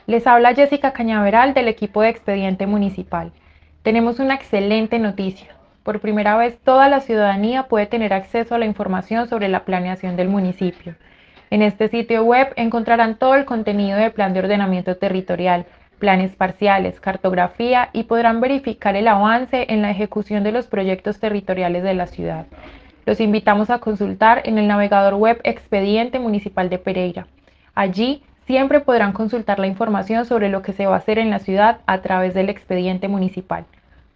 Les habla Jessica Cañaveral del equipo de Expediente Municipal. Tenemos una excelente noticia. Por primera vez, toda la ciudadanía puede tener acceso a la información sobre la planeación del municipio. En este sitio web encontrarán todo el contenido del Plan de Ordenamiento Territorial, planes parciales, cartografía y podrán verificar el avance en la ejecución de los proyectos territoriales de la ciudad. Los invitamos a consultar en el navegador web Expediente Municipal de Pereira. Allí siempre podrán consultar la información sobre lo que se va a hacer en la ciudad a través del expediente municipal.